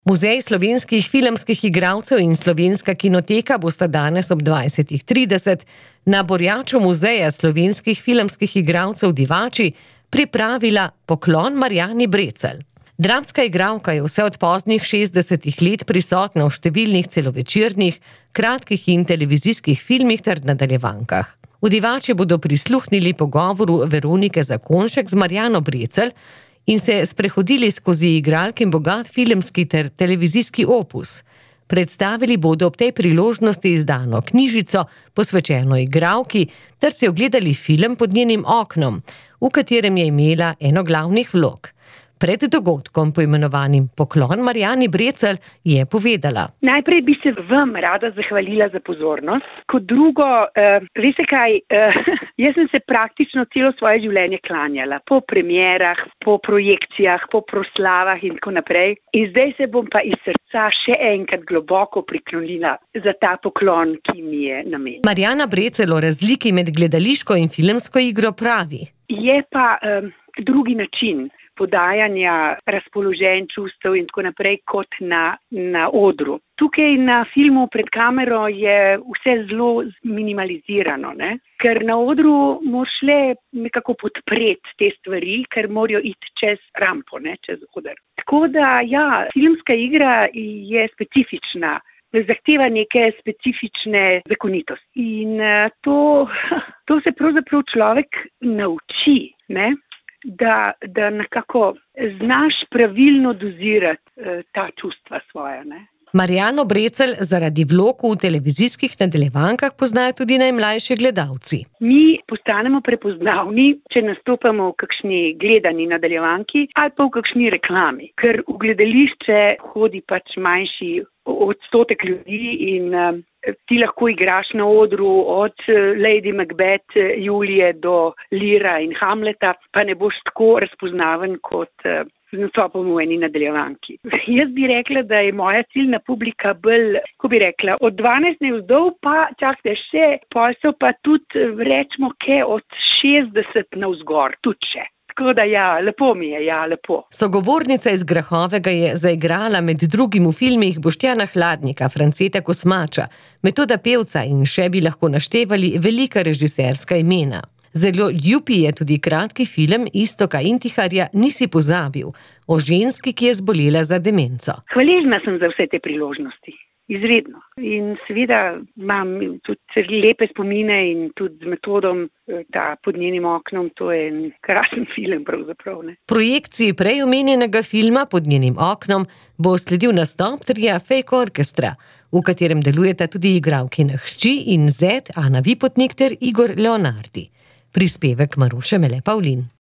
Muzej slovenskih filmskih igralcev in Slovenska kinoteka bosta danes ob 20:30 na Borjaču Muzeja slovenskih filmskih igralcev Divači pripravila poklon Marjani Brecelj. Dramska igralka je vse od poznih 60 let prisotna v številnih celovečernih, kratkih in televizijskih filmih ter nadaljevankah. V Divači bodo prisluhnili pogovoru Veronike Zakonjšek z Marjano Brecelj in se sprehodili skozi igralkin bogat filmski ter televizijski opus. Predstavili bodo ob tej priložnosti izdano knjižico, posvečeno igralki, ter si ogledali film Pod njenim oknom, v katerem je imela eno glavnih vlog. Pred dogodkom, poimenovanim Poklon Marjani Brecelj, je povedala: Najprej bi se vam rada zahvalila za pozornost. Kot drugo, veste kaj, jaz sem se praktično celo svoje življenje klanjala. Po premierah, po projekcijah, po proslavah in tako naprej. In zdaj se bom pa iz srca še enkrat globoko priklonila za ta poklon, ki mi je namenjen. Marjana Brecelj o razliki med gledališko in filmsko igro pravi: Je pa drugi način podajanja razpoloženj, čustev in tako naprej kot na odru. Tukaj na filmu pred kamero je vse zelo minimalizirano, ne? Ker na odru moraš le nekako podpreti te stvari, ker morajo iti čez rampo, ne? Čez oder. Tako da, ja, filmska igra je specifična, zahteva neke specifične zakonitosti. In to se pravzaprav človek nauči, ne? Da nekako znaš pravilno dozirati ta čustva svoja, ne. Marjano Brecelj zaradi vlog v televizijskih nadaljevankah poznajo tudi najmlajši gledalci. Mi postanemo prepoznavni, če nastopamo v kakšni gledani nadaljevanki ali pa v kakšni reklami, ker v gledališče hodi pač manjši odstotek ljudi in ti lahko igraš na odru od Lady Macbeth, Julije do Leara in Hamleta, pa ne boš tako razpoznaven kot z nastopom v eni nadaljevanki. Jaz bi rekla, da je moja ciljna publika bolj, ko bi rekla, od 12 navzdol pa čakajte še, posel pa tudi rečemo, od 60 navzgor, tudi še. Tako da ja, lepo mi je, ja, lepo. Sogovornica iz Grahovega je zaigrala med drugim v filmih Boštjana Hladnika, Franceta Kosmača, Metoda Pevca in še bi lahko naštevali velika režiserska imena. Zelo ljubi je tudi kratki film Iztoka Intiharja Nisi pozabil, o ženski, ki je zbolela za demenco. Hvaležna sem za vse te priložnosti. Izredno. In seveda imam tudi lepe spomine in tudi z Metodom, ta Pod njenim oknom, to je en krasen film pravzaprav, ne. Projekciji prej omenjenega filma Pod njenim oknom bo sledil nastop tria Fake Orchestra, v katerem delujeta tudi igralkina hči in zet Ana Vipotnik ter Igor Leonardi. Prispevek Maruše Mele Pavlin.